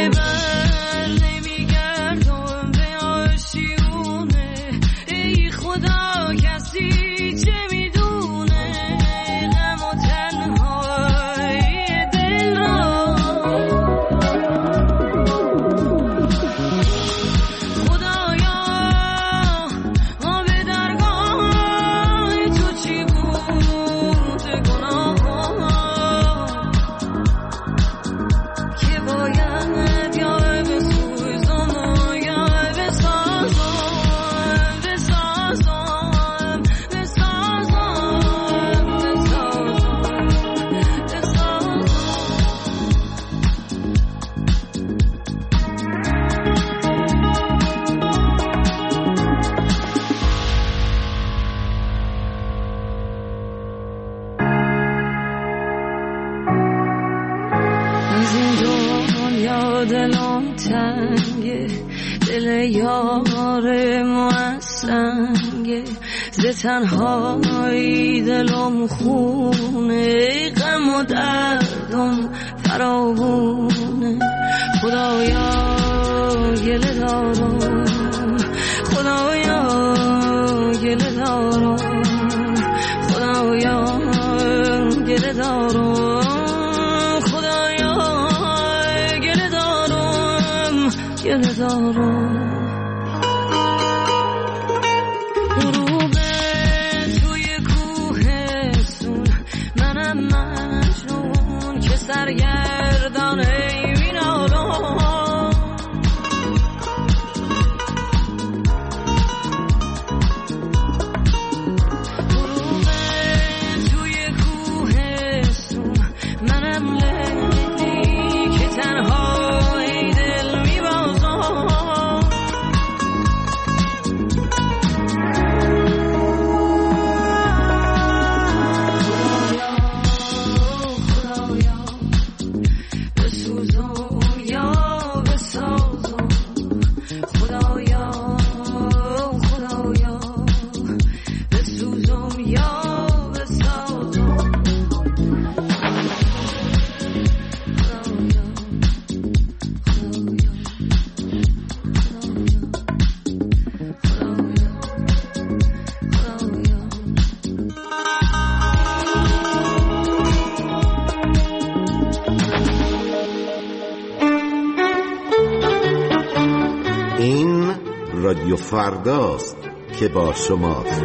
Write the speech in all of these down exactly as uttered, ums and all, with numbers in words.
دلم تنگه، دل یار موسنگه، ز تنهایی دلم خونه، غم و دردم فراوونه. خدایا گله دارم، خدایا گله دارم، خدایا گله دارم، خدایا گله دارم، گله دارم. غروب توی کوهستون، منم مجنون که سرگردانه رادیو فرداست که با شماست.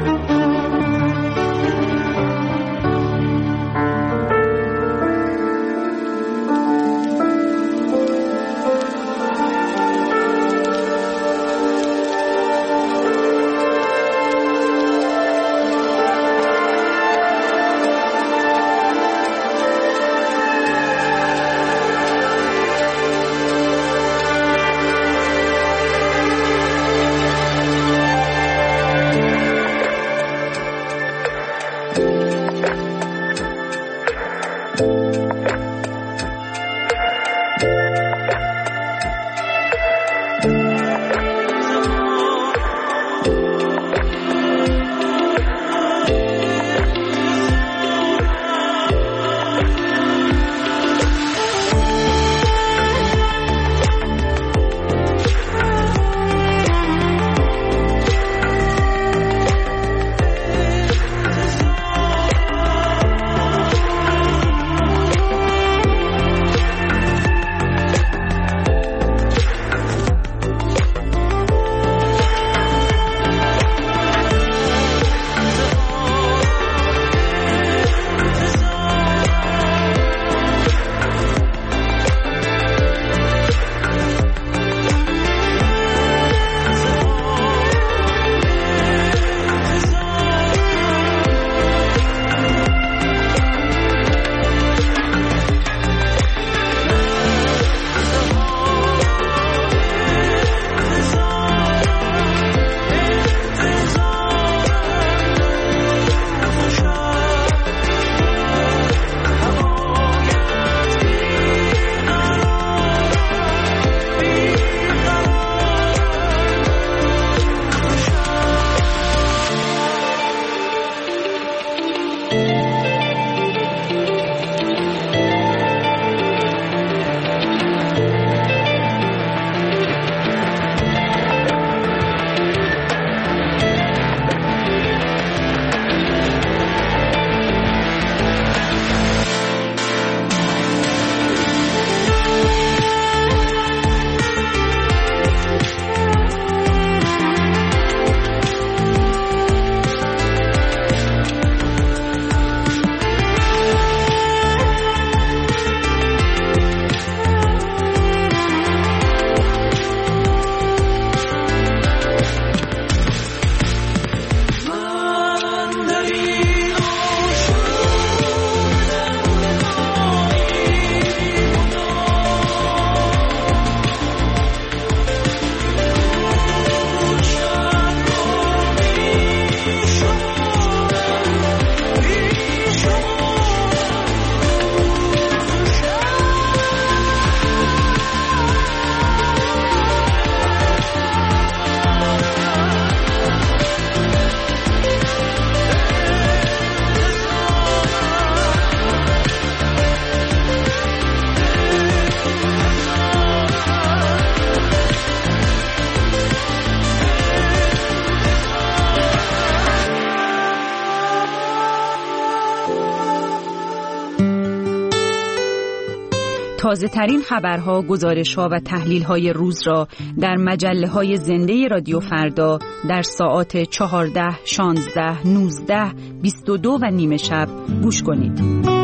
تازه ترین خبرها، گزارش‌ها و تحلیل‌های روز را در مجله‌های زنده رادیو فردا در ساعات چهارده، شانزده، نوزده، بیست و دو و نیمه شب گوش کنید.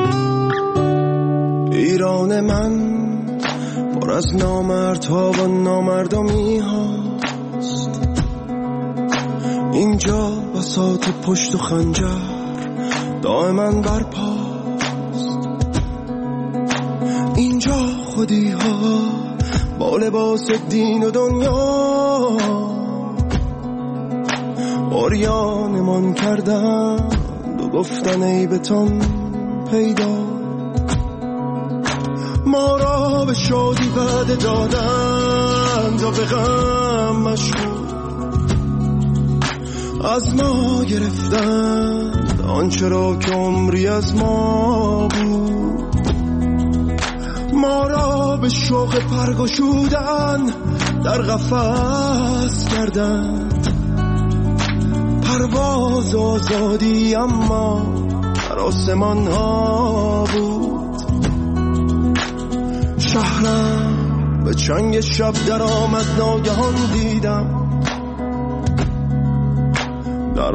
ایران من پر از نامردها و نامردمی هاست، اینجا بساط پشت و خنجر دائما برپاست، اینجا خودی ها با لباس دین و دنیا عریانمان کردن و گفتن عیبتان پیدا، ما را به شادی وعده دادند و به غم مشغول، از ما گرفتند آنچه را که عمری از ما بود، ما را به شوق پرگشودن در قفس کردند، پرواز آزادی اما در آسمان ها بود، شهرم به چنگ شب در آمد ناگهان دیدم، در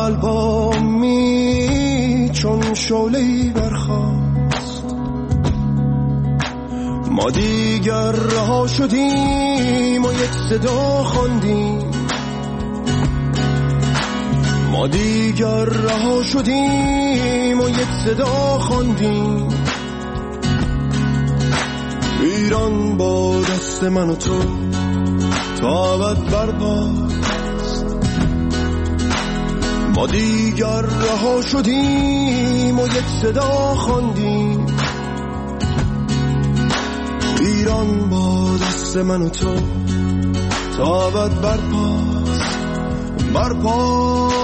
قلبامی چون شعله‌ای برخاست، ما دیگر رها شدیم و یک صدا خواندیم، ما دیگر رها شدیم و یک صدا خواندیم، ایران با دست من و تو تا ابد برپاست، ما دیگر رها شدیم و یک صدا خواندیم، ایران با دست من و تو تا ابد برپاست، برپاست.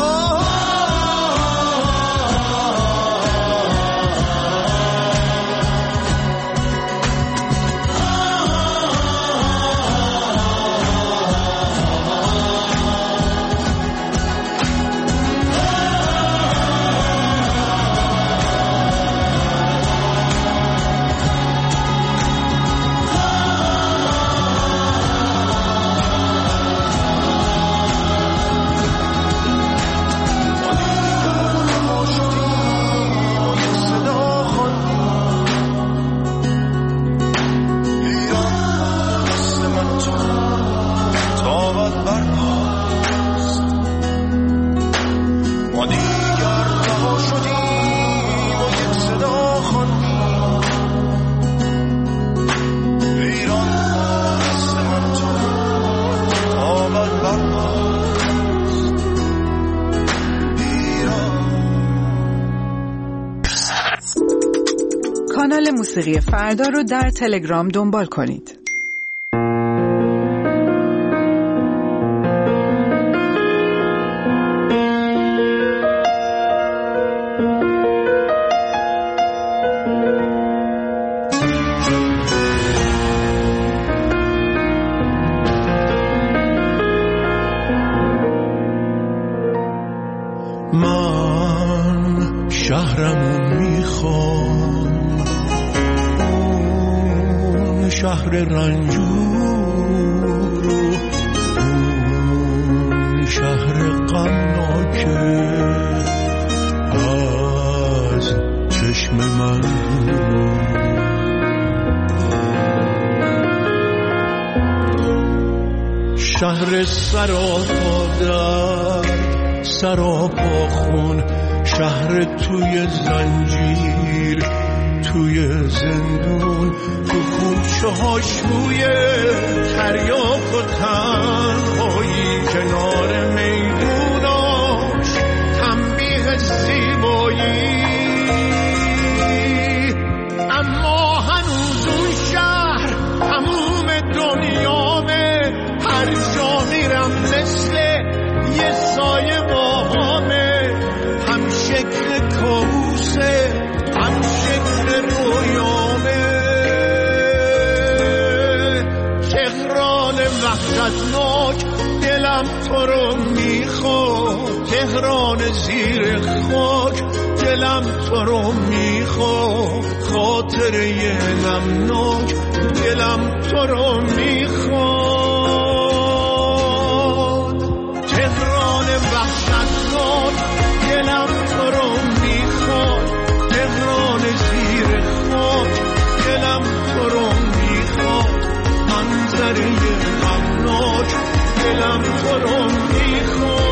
کانال موسیقی فردا رو در تلگرام دنبال کنید. من شهرمو میخوام، اون شهر رنجور، اون شهر غمناکه از چشم من دور، شهر سراپا درد، سراپا خون، شهر توی زنجیر، توی زندون، تو کوچه ها شوی تریاک و تنهایی، کنار میدوناش تنبیه زیبایی، اما هنوز اون شهر تموم دنیامه، هر جا میرم مثل یه سایه باهامه، هم شکل کابوسه هم شکل رویامه، تهران وحشتناک دلم تو رو میخواد، تهران زیر خاک دلم تو رو میخواد، خاطره غمناک دلم تو رو میخواد. تهران وحشتناک دلم تو رو میخواد، تهران زیر خاک دلم تو رو میخواد، منظره غمناک دلم تو رو میخواد.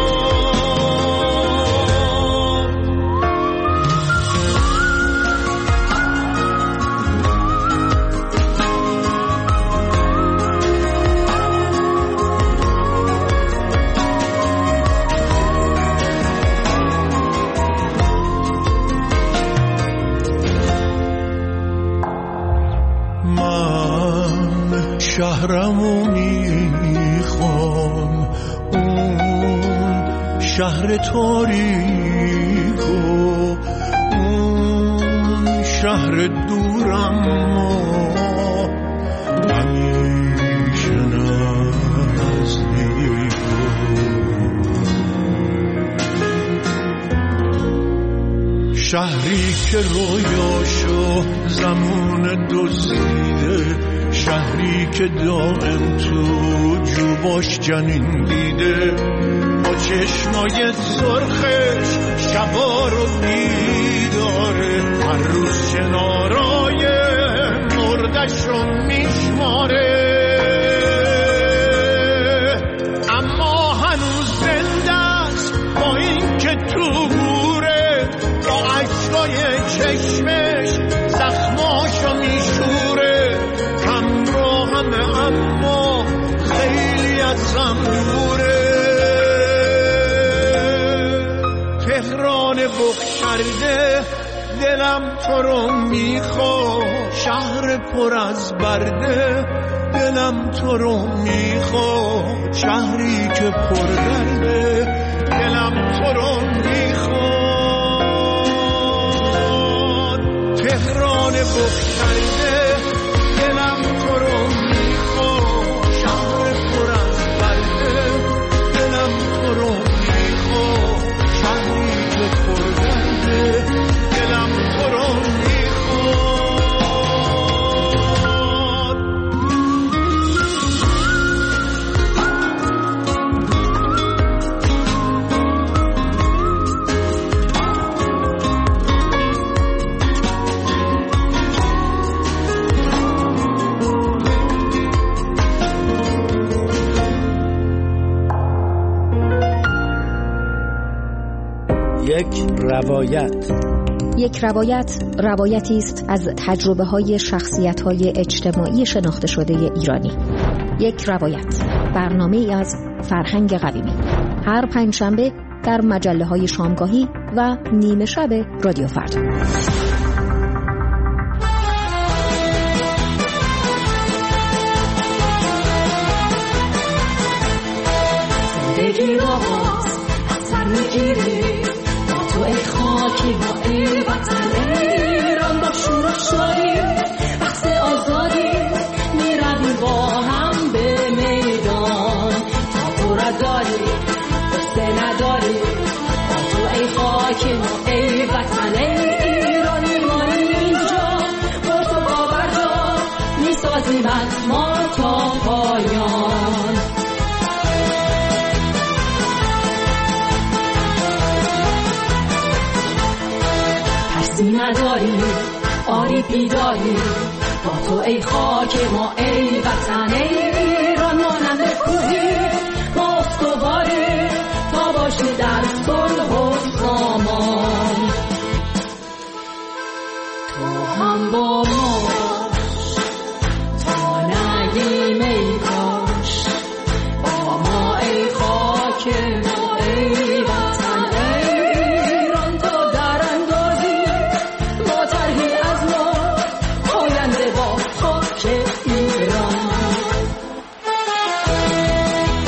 شهرمو میخوام، اون شهر تاریک و اون شهر دورم همیشه نزدیک. شهری که رویاشو زمان دزدیده، شهری که دائم تو جوباش جنین دیده، با چشمای سرخش شبا رو بیداره، هر روز کنارای مردش رو میشماره، اما هنوز زنده است با این که تو گوره، با عشقای چشمش زخماشو میشوره، اما خیلی از هم دوره. تهران بخشرده دلم تو رو میخواد، شهر پر از برده دلم تو رو میخواد، شهری که پر درده دلم تو رو میخواد. تهران بخشرده دلم تو رو میخواد، شهر پر از برده دلم تو رو میخواد، شهری که پر درده دلم تو رو میخواد. یک روایت. یک روایت روایتی است از تجربه های شخصیت های اجتماعی شناخته شده ایرانی. یک روایت، برنامه ای از فرهنگ قویمی، هر پنجشنبه در مجله های شامگاهی و نیمه شب رادیو فردا. زندگی را باز از سر میگیری، تو ای خاکی با ای وطن ایران، با شور و شادی بحث آزادی میرویم با هم به میدان، تا تو را داری دسته نداری، با تو ای خاکی با ای وطن ایران، میمانیم اینجا با تو باورجا، میسازیم از ما تا پایان. نداری آری بیداری، با تو ای خاک ما ای وطن ایران، مانند کوهی ما استواری، تا باشی در صلح و سامان. تو هم با ما تا نگیم ای کاش، با ما ای خاک ما ای وطن ایران، تا در اندازی با ترهی از ما آینده با خاک ایران.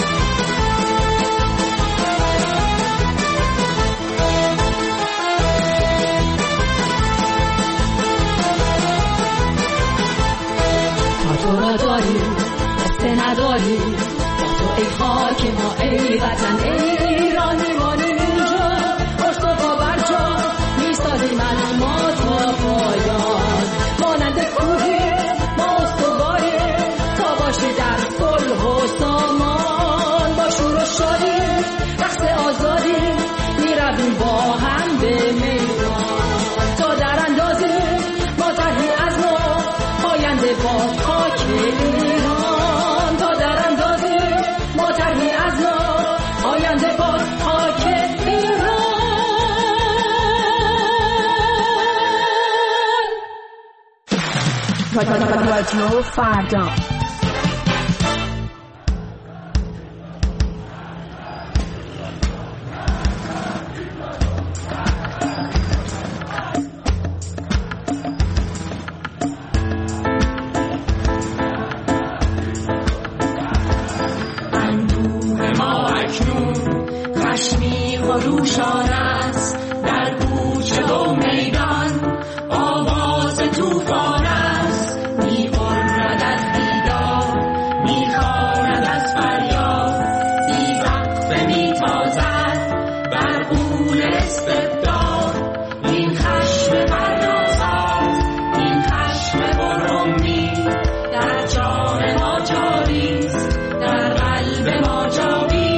با هم به میدان تا در اندازه ما طرحی از ما آینده با خاک ایران تا در اندازه ما طرحی از ما آینده با خاک ایران. رادیو فردا. روشان است در کوچه و میدان آواز توفان است می‌غرد از بیدار می‌خواند از فریاد بی وقفه می‌تازد بر غول استبداد این خشم پردازات این خشم برهمی در جان ما جاری است در قلب ما جاوی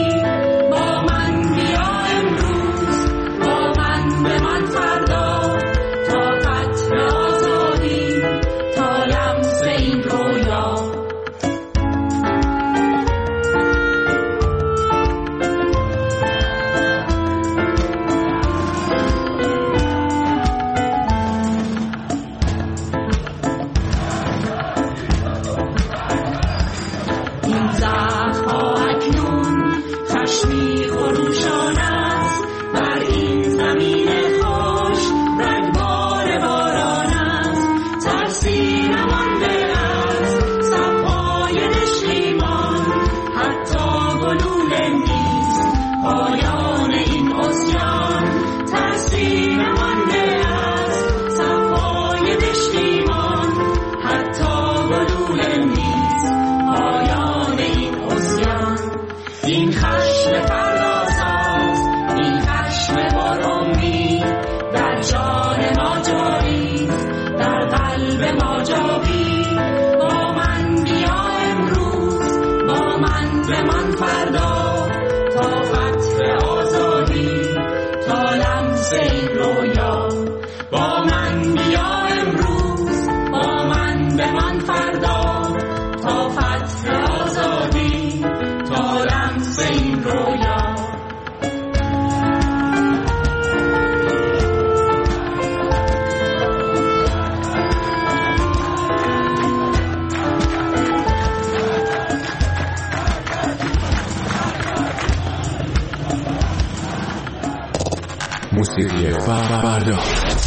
موسیقی فردا.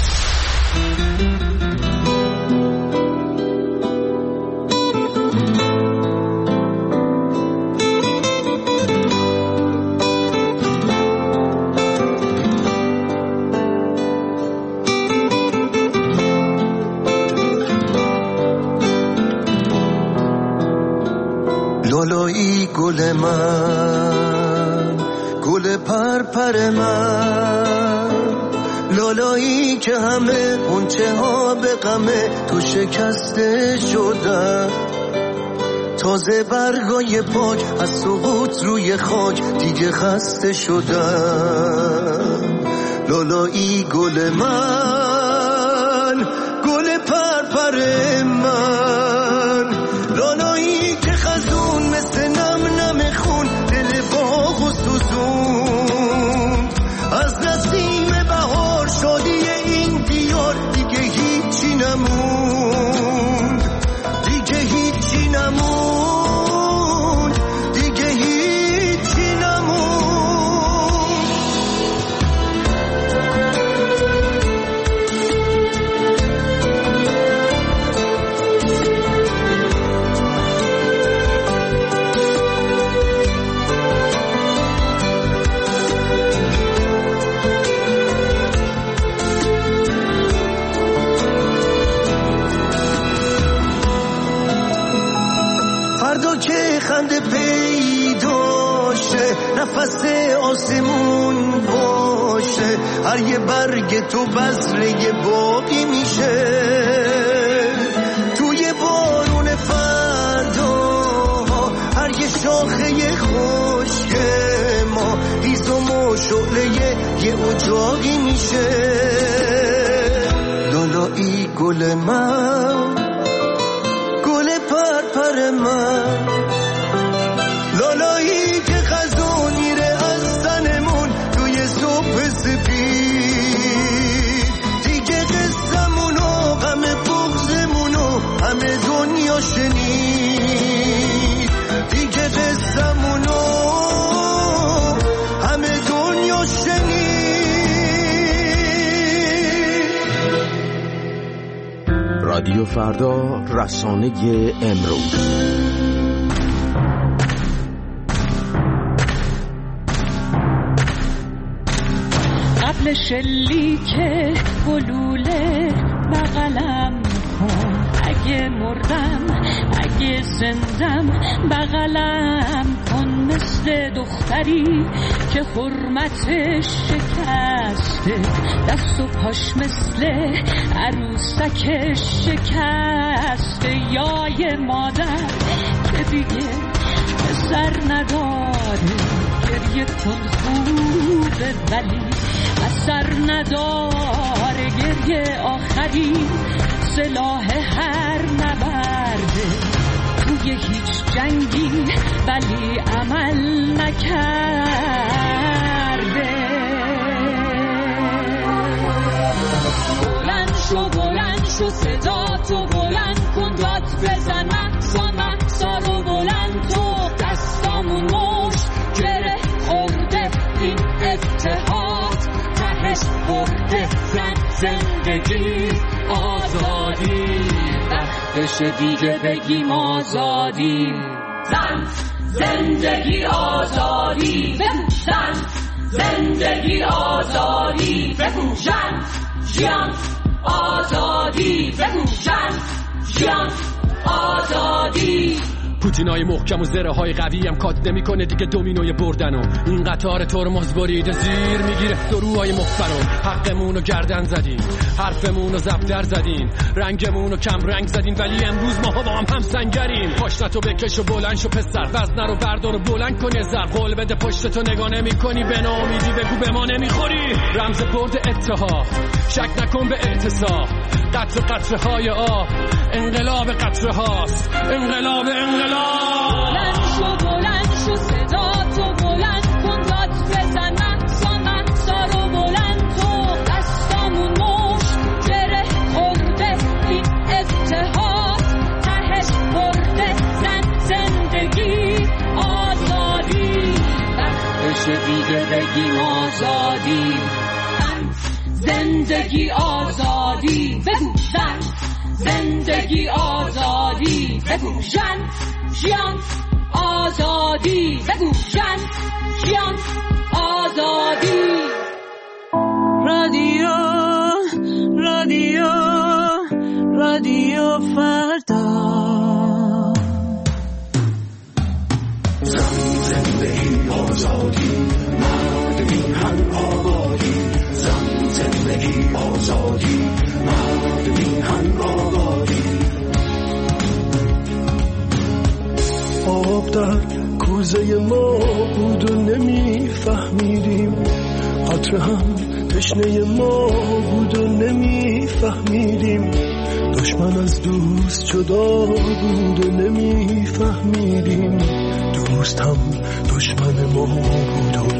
لالایی گل من گل پرپر من لالایی که همه غنچه ها به غمه تو شکسته شدن تازه برگای پاک از سقوط روی خاک دیگه خسته شدن لالایی گل من گل پرپر من لالایی که خزون مثل نم نم خون دل باغ و سوزون از نسیم بهار شادی این دیار دیگه هیچی نموند دیگه هیچی نموند دیگه هیچی نموند فردا که خنده پیدا شه نفس آسمون باشه هر یه برگ تو بذره باقی میشه توی بارون فردا هر یه شاخه خوشک ما هیزم و شعله یه اجاقی میشه. لالایی گل من، گل پرپر من، لالایی که خزون میره از تنمون توی صبح سفید. دیگه قصمونو غم بغزمونو همه دنیا شنید. دیگه قصمونو همه دنیا شنید. رادیو فردا، رسانه امروز. قبل شلیک گلوله بغلم کن، اگه مردم اگه زندم بغلم کن. مثل دختری که حرمتش شکسته، دست و پاش مثل عروسکش شکسته. یا یه مادر که دیگه سر نداره، گریه کن خوبه ولی اثر نداره. گریه آخری سلاح هر نبرده، توی هیچ جنگی ولی عمل نکرده. بلند شو بلند شو صدا تو بلند کن، داد بزن مقصا مقصا رو بلند تو. دستامون مش گره خورده این اتحاد، تهش برده زن زندگی آزادی. وقتش دیگه بگیم آزادی. زن زندگی آزادی، بگو زن زندگی آزادی، بگو زن جان آزادی، بگو زن جان آزادی. پوتینای محکم و زره های قوی هم کات نمی کنه دیگه دومینوی بردنو. این قطار ترمز بریده زیر میگیره دروهای مخفرو. حقمونو گردن زدین، حرفمونو زبدر زدین، رنگمونو کم رنگ زدین، ولی امروز ماها با هم هم سنگریم. پاشنتو بکش و بلند شو پسر، وزنه رو بردار و بلند کن یه زر. قول بده پشتتو نگاه نمی کنی، به ناامیدی بگو به ما نمیخوری. رمز برد اتحاد، شک نکن به اعتصاب. قطر قطره های آب، انقلاب قطره هاست، انقلاب انقلاب. بلند شو بلند شو صدا تو بلند کن، داد بزن مقصا مقصا رو بلند تو. دستامون مش گره خورده این اتحاد، تهش برده زن زندگی آزادی. وقتش دیگه بگیم آزادی. زندگی آزادی، بگو زن زندگی آزادی، بگو جن جان آزادی، بگو جن جان آزادی. رادیو رادیو رادیو فردا. زن زندگی آزادی، مرد میهن آبادی. زن زندگی آزادی، مرد میهن آبادی. آب در کوزه ما بود و نمیفهمیدیم، قطره هم تشنه ما بود و نمیفهمیدیم. دشمن از دوست جدا بود و نمیفهمیدیم، دوست هم دشمن ما بود و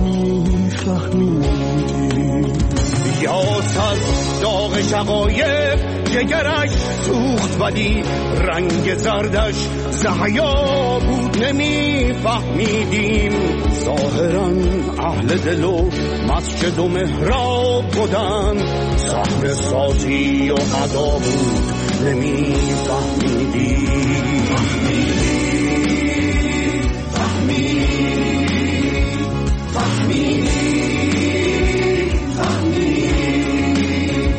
نمیفهمیدیم. یاس از داغ شقایق جگرش سوخت ولی رنگ زردش زحیا بود نمیفهمیدیم. ظاهرا اهل دل و مسجد و محراب بودن، صحنه سازی و ادا بود نمیفهمیدیم. فهمیدیم فهمیدیم فهمیدیم فهمیدیم.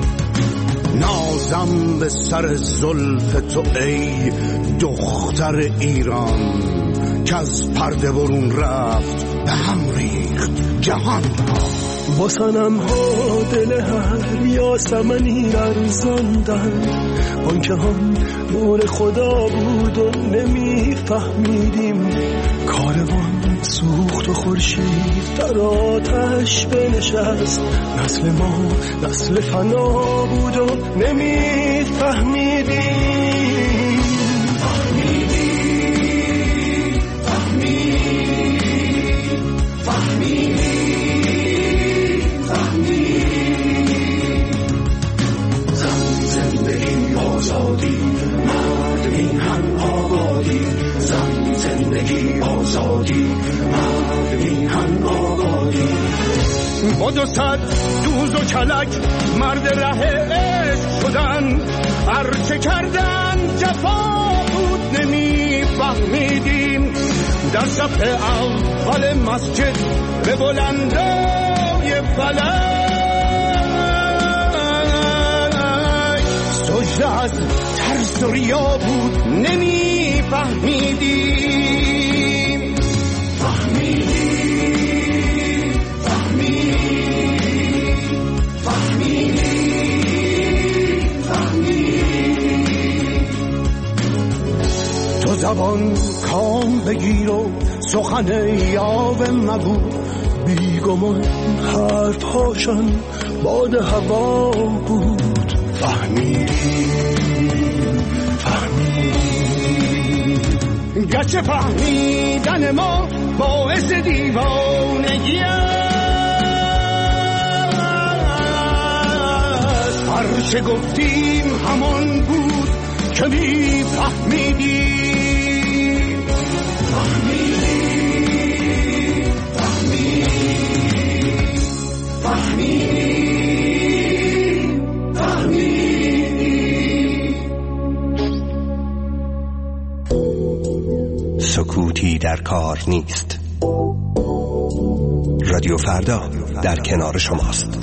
نازم به سر زلف تو ای دختر ایران، که از پرده برون رفت به هم ریخت جهان ها. با صنم ها دل هر یاسمنی ارزاندن، آنکه هم نور خدا بود و نمیفهمیدیم. کاروان سوخت و خورشید در آتش بنشست. نسل ما نسل فنا بود و نمیفهمیدیم. آزادی مرد میهن آبادی، زن زندگی آزادی مرد میهن آبادی. با دو صد دوز و کلک مرد ره عشق شدن، هرچه کردن جفا بود نمیفهمیدیم. در صف اول مسجد به بلندای فلک سجده از ترس و ریا بود نمیفهمیدیم. فهمیدیم فهمیدیم فهمیدیم فهمیدیم. تو زبان کام بگیر و سخن یاوه مگو، بیگمان حرف هاشن باد هوا بود. فهمیدیم فهمیدیم گرچه فهمیدن ما باعث دیوانگی است، هرچه گفتیم همان بود که میفهمیدیم. فهمیدیم فهمیدیم فهمیدیم سکوتی در کار نیست. رادیو فردا در کنار شماست.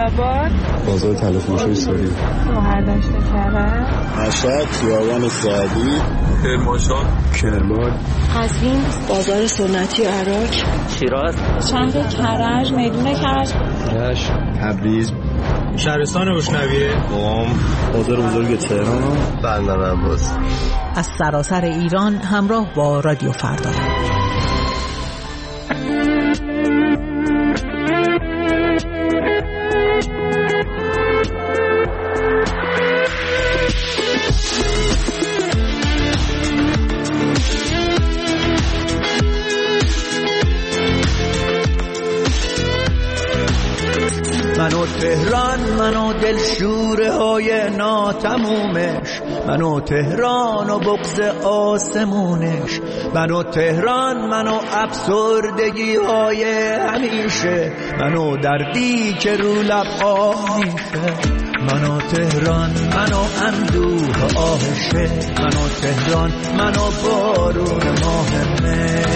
خیرآباد، بازار تلفروشی سوری، مهردشت کرج، مشهد، خیابان سعدی، کرمانشاه، کرمان، قزوین، بازار سنتی عراق، شیراز، شهر کرج، میدون کرج، کرج، تبریز، شهرستان روشنویه، قم، بازار بزرگ تهران، بندر عباس. از سراسر ایران همراه با رادیو فردا. منو تهران، منو دلشوره های ناتمومش، منو تهران و بغض آسمونش، منو تهران، منو افسردگی های همیشه، منو دردی که رو لب آه میشه، منو تهران، منو اندوه آهشه، منو تهران، منو بارون ماه مه.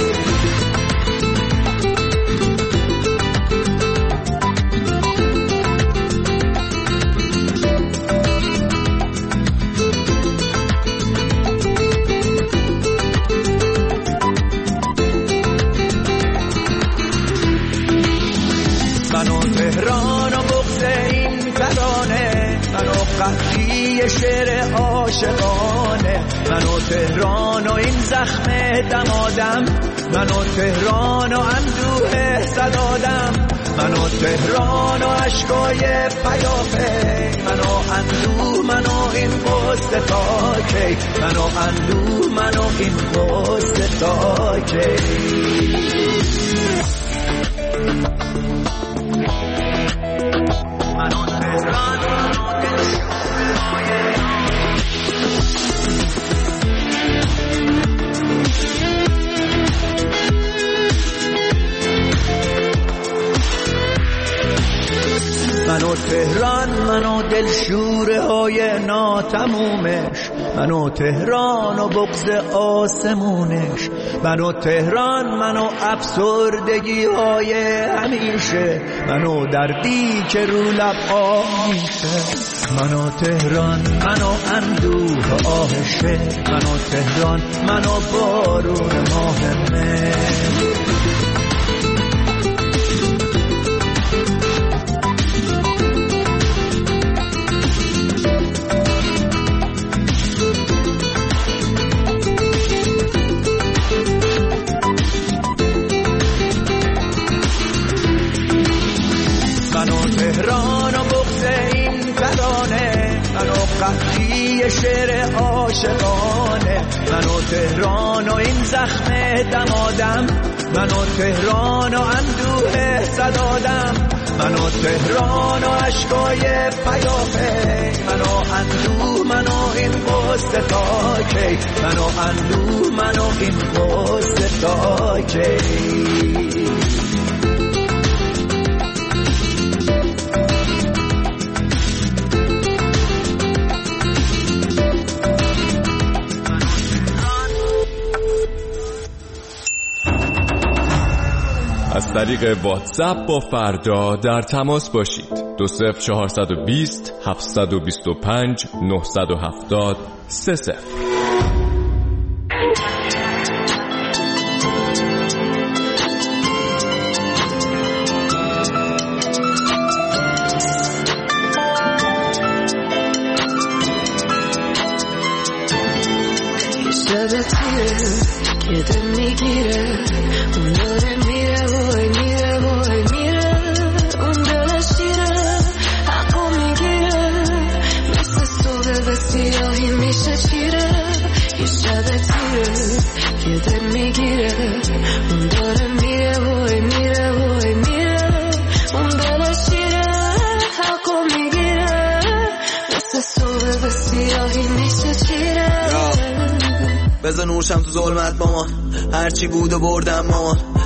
قطعی شعر عاشقانه، منو تهران و این زخم دمادم، منو تهران و اندوه زدادم، منو تهران و عشقای پیافه، منو اندوه، منو این قصد تا کی، منو اندوه، منو این قصد تا کی. منو تهران، منو تهران، منو دلشوره های ناتمومش، منو تهران و بغض آسمونش، منو تهران، منو افسردگی های همیشه، منو دردی که رو لب آه میشه، منو تهران، منو اندوه آهشه، منو تهران، منو بارون ماه مه. قطعی شعر عاشقانه، منو تهران و این زخم دمادم، منو تهران و اندوه زدادم، منو تهران و عشقای پیافه، منو اندوه، منو این قصد تا کی، منو اندوه، منو این قصد تا کی. از طریق واتساپ با فردا در تماس باشید. دو صفر چهارصد و بیست هفتصد و بیست و پنج نهصد و هفتاد سه صفر. یه دل میگیره اون داره میره وای میره وای میره اون دل شیره حقو میگیره مثل صبح به سیاهی میشه چیره یه شب تیره یه دل میگیره اون داره میره وای میره وای میره اون دل شیره حقو میگیره مثل صبح به سیاهی میشه چیره بزن نورشم تو ظلمت با ما هرچی بود و بردم مامان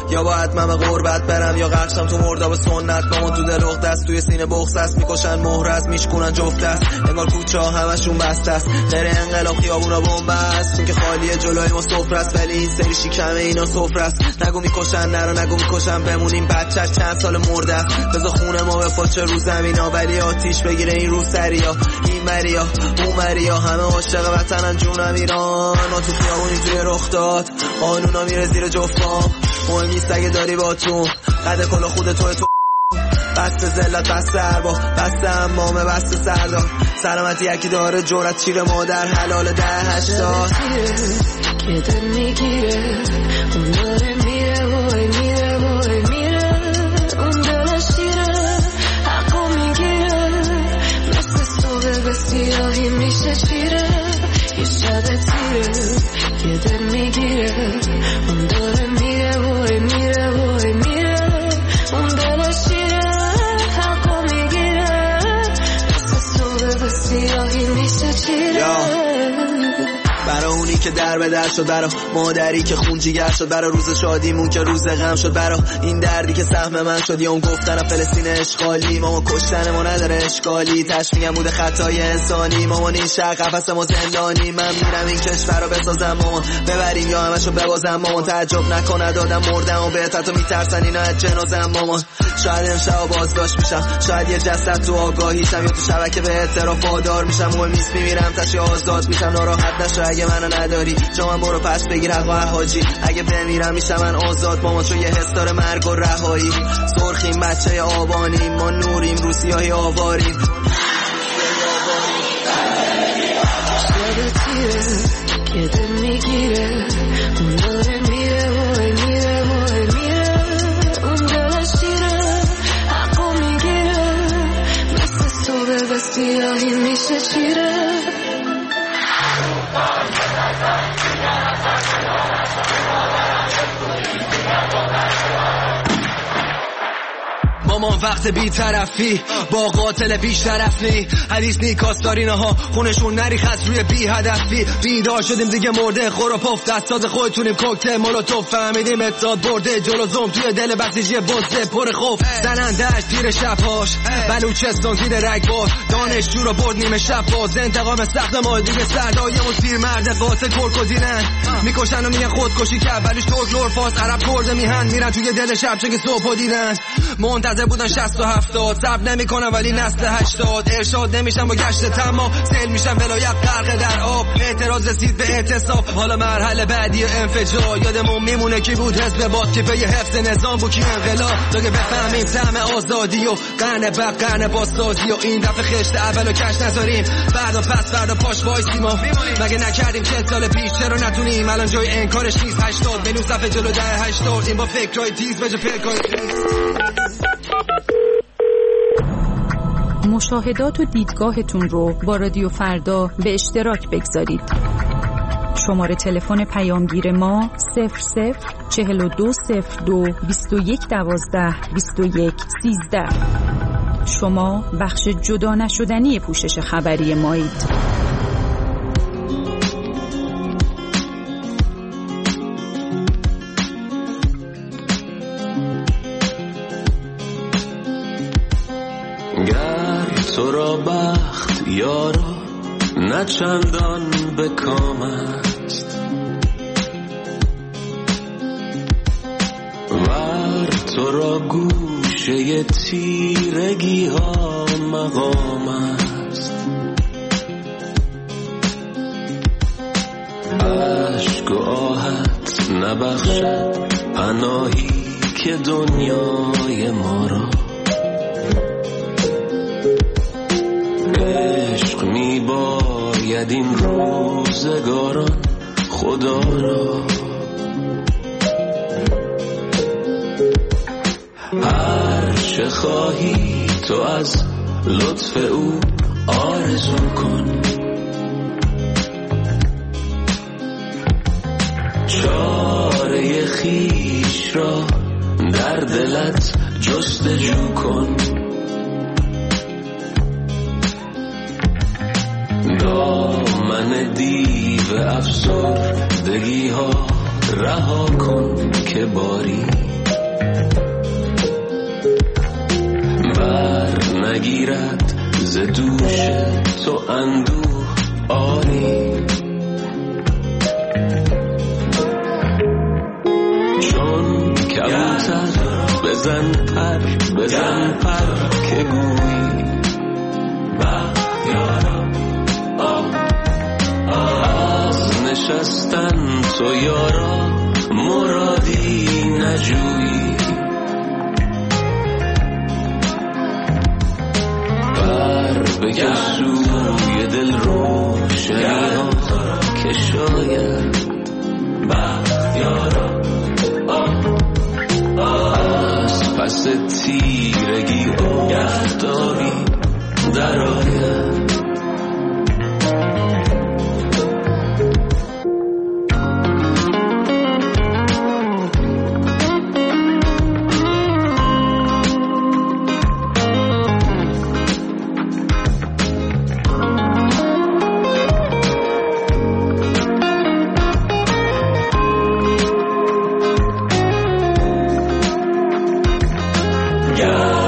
یا باید من به غربت برم یا قرشم تو مرداب سنت. مامان تو دل اخت است، توی سینه بغض است، میکشن مهر است، میشکنن جفت است، انگار کوچه ها همشون بسته است. غیر انقلاب خیابونا بمب است، چون که خالیه جلوی ما سفره است، ولی این سری شکمه اینا سفره است. نگو میکشن نرو نگو میکشن بمونیم، بچه‌ش چند سال مرده است. بذار خونه ما بپاچه رو زمینا، ولی آتیش بگیره این رو سریا. این مریا اون مریا همه عاشق وطنن جونم ایران. ما تو خیابونی توی رخ داد قانونا میره زیر جفتام. مهم نیست اگه داری با تو قد کلا خود توی تو. بس ذلت بس اربا بس امامه بس سردار. سلامتی یکی داره جرأت چیره مادر حلال ده هشتاد. که دل میگیره اون داره میره وای میره وای میره. اون دل شیره حقو میگیره مثل صبح به سیاهی میشه چیره. یه شب تیره که دل میگیره اون داره میره وای میره وای میره. اون دل شیره حقو میگیره مثل صبح به سیاهی میشه چیره. برا اونی که در به در شد، برا مادری که خون جیگر شد، برا روز شادیمون که روز غم شد، برا این دردی که سهم من شد. یا اون گفتن فلسطین اشغالی ماما کشتن ما نداره اشکالی. تشمیعم بوده خطای انسانی مامان این شهر قفس ما زندانی. من میرم این کشور رو بسازم مامان ببریم یا همشو ببازم مامان. تعجب نکنه دادم مردم و بهت تو میترسن اینا از جنازم مامان. شاید امشب بازداشت میشم، شاید یه جسد تو آگاهیشم یا تو شبکه به اعتراف وادار میشم. مهم نیست میمیرم تشی آزاد میشم. ناراحت نشو اگه منو نداری جا من برو پس بگیر حق و حاجی. اگه بمیرم میشم من آزاد مامان چون یه حس داره مرگ و رهایی. سرخیم بچه آبانیم ما نوریم رو سیاهی آواریم. شب تیره که دل میگیره اون داره میره وای میره وای میره. اون دل شیره حقو میگیره مثل صبح به سیاهی میشه چیره. مامان وقت بی طرفی با قاتل بیش طرفی. حدیث نیکاست دارین ها خونشون نریخ از روی بی هدفی. بیدار شدیم دیگه مرده خور و پف دستات خودتونیم کوکتل مولوتوف. فهمیدیم اتحاد برده جلو زوم توی دل بسیجی بزده پر خوف. زنندهش تیر شبهاش بلوچستان زیر رگبار. دانشجو رو برد نیمه شب باز. انتقام سخت ما دیگه سردایمون پیر مرد قاتل کرکوزینن میکشن و میگن خودکشی کرد. ولیش ترک لور فاس عرب کرده میهن میرن توی دل شب چه که صبح دیدن. منتظر بودن شصت و هفتاد صبر نمیکنن ولی نسل هشتاد. ارشاد نمیشن با گشت تمام سیل میشن ولایت غرق در آب. اعتراض رسید به اعتصاب حالا مرحله بعدی انفجار. یادمون میمونه کی بود حزب باد که پی حفظ نظام بود کی انقلاب. تا که بفهمیم طعم آزادی و قرن بعد قرن بازسازی. و این دفعه خشت اولو کش نذاریم فردا پس فردا پاش وایسیم. مگه نکردیم چهل سال پیش چرا نتونیم الان جای انکارش نیست. هشتاد بنو صفحه جلو ده هشتاد این با فکرای تیز بجا پلکای مشاهدات و دیدگاهتون رو با رادیو فردا به اشتراک بگذارید. شماره تلفن پیامگیر ما صفر صفر چهل و دو صفر دو بیست و یک دوازده بیست و یک سیزده. شما بخش جدا نشدنی پوشش خبری مایید. تو را بخت یارا نه چندان به کام است. ور تو را گوشه تیرگی ها مقام است. عشق و آهت نبخشد پناهی که دنیای ما را. عشق می باید این روزگاران خدا را. هر چه خواهی تو از لطف او آرزو کن. چاره خویش را در دلت جستجو کن. دامن دیو افسردگی ها رها کن که باری نگیرد ز دوش تو اندوه آری. چون کبوتر بزن پر بزن پر که گویی بختیارا از نشستن تو یارا مرادی نجویی. بر بکش سوی دل روشنی ها که شاید بختیارا از پس تیرگی گفتاری در آید. Yeah.